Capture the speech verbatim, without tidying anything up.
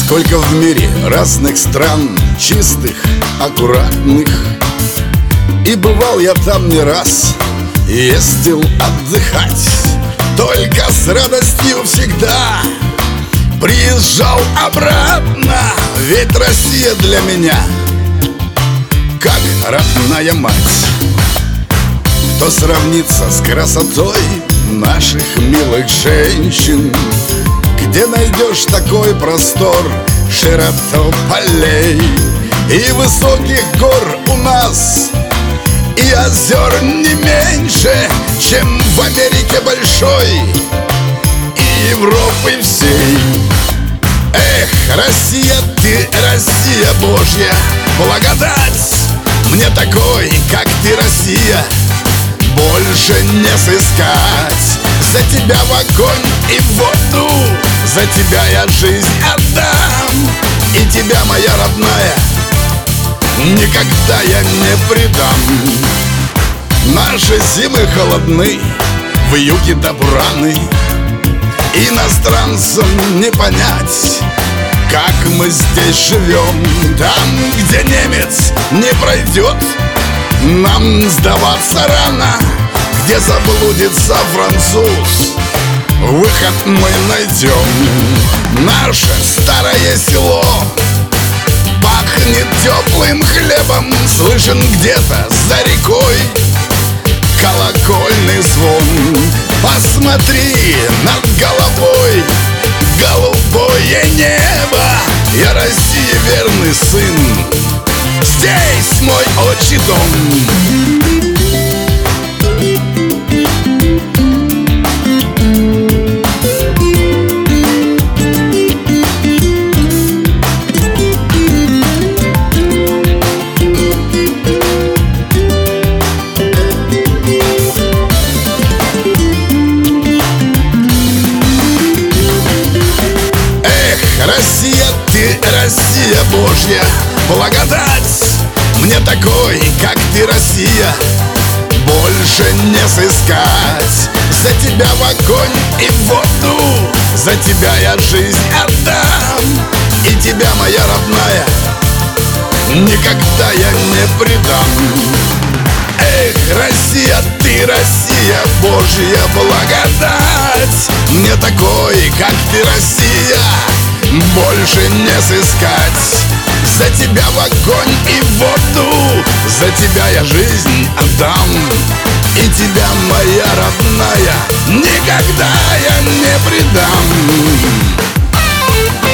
Сколько в мире разных стран, чистых, аккуратных. И бывал я там не раз, ездил отдыхать. Только с радостью всегда приезжал обратно. Ведь Россия для меня как родная мать. Кто сравнится с красотой наших милых женщин? Где найдешь такой простор, широту полей и высоких гор у нас, и озер не меньше, чем в Америке большой и Европы всей. Эх, Россия, ты, Россия Божья, благодать мне такой, как ты, Россия, больше не сыскать. За тебя в огонь и в воду, за тебя я жизнь отдам. И тебя, моя родная, никогда я не предам. Наши зимы холодны, в юге добраны. Иностранцам не понять, как мы здесь живем. Там, где немец не пройдет, нам сдаваться рано. Где заблудится француз, выход мы найдем. Наше старое село пахнет теплым хлебом. Слышен где-то за рекой колокольный звон. Посмотри над головой голубое небо. Я России верный сын, здесь мой отчий дом. Россия, ты, Россия Божья, благодать мне такой, как ты, Россия, больше не сыскать. За тебя в огонь и в воду, за тебя я жизнь отдам. И тебя, моя родная, никогда я не предам. Эх, Россия, ты, Россия, Божья благодать мне такой, как ты, Россия, больше не сыскать. За тебя в огонь и в воду, за тебя я жизнь отдам. И тебя, моя родная, никогда я не предам.